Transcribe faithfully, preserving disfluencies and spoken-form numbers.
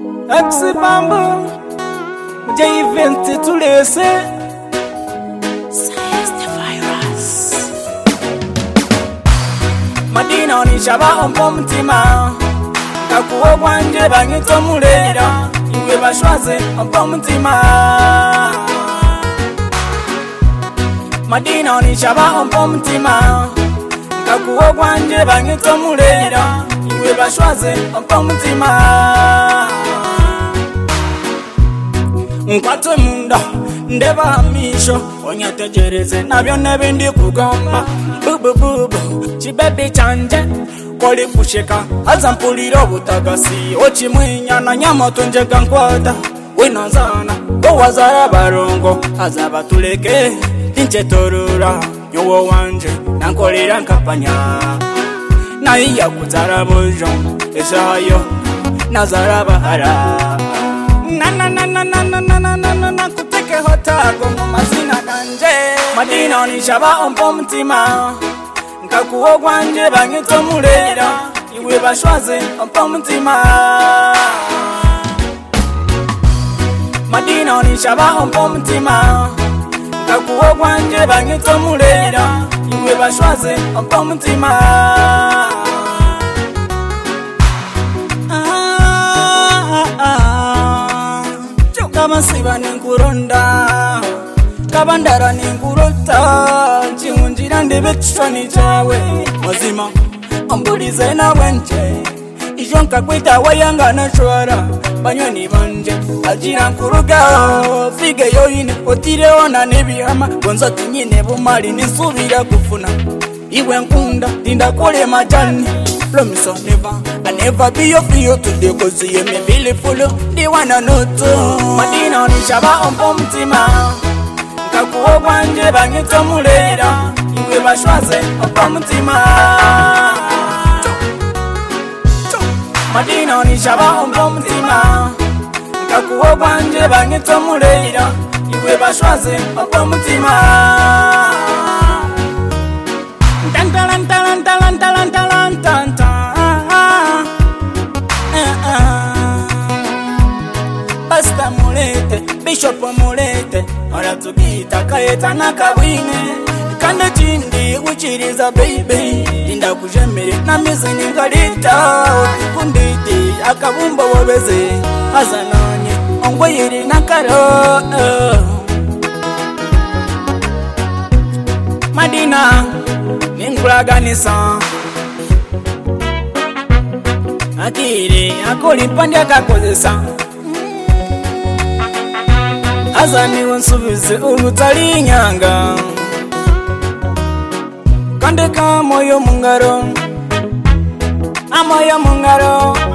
Axi Bambo, J event to listen. Science the virus. Madina ni shaba ompo mtima. Kakuwa wanje bangito mulera. Iwe bashwaze ompo mtima. Madina ni shaba ompo mtima. Kakuwa wanje bangito mulera. Iwe bashwaze ompo mtima. Nkwatwe munda ndeba misho onyategereze nabyo nebindi kugamba bubu bubu chibebi chanje koli kusheka azampulira obutagasi ochimwinya na nyamoto njega nkwata winazana go wazara barongo azaba tuleke tinchetorura nyowo wanje nankolera nkapanya na iya kuzara bojo esayo nazara bahara na na na na na na na na na na kuteke hotago mumazina kanje Madina ni shaba ompo mtima nkakuwo gwanje bangito mulera iwe bashwaze ompo mtima Madina ni shaba ompo mtima nkakuwo gwanje bangito mulera iwe bashwaze ompo mtima Masiba ninkuronda kabandara ninkurota chiunjira ndebe chishoni chawe mazima ambulize na wenche ijonka kwita wayanga na shwara banyoni banje ajira nkuruga fige yoyine otire ona nebihama gonza tinyine bumali nisubira kufuna iwe nkunda tinda kole majani promise I'll never, I'll never be your feel today cause you me beautiful. They wanna know too. Madina ni shaba ompo mtima. Nkakuwo gwanje bangito mulera. Iwe bashwaze ompo mtima. Madina ni shaba ompo mtima. Nkakuwo gwanje bangito mulera. Iwe bashwaze ompo mtima. Tantalan talan talan talan talan tanta Pasta mulete, Bishop mulete Ora tugita kaeta na kabwine Kanda chindi uchiriza baby Inda kujemere na mizi ningalita Kunditi akabumba wabeze Hazananye ongwe yiri na karo Madina Ningulaganisa Akiri akoli pandya kakozesa Azani wansubize urutali nyanga Kandeka moyo mungaro Amoyo mungaro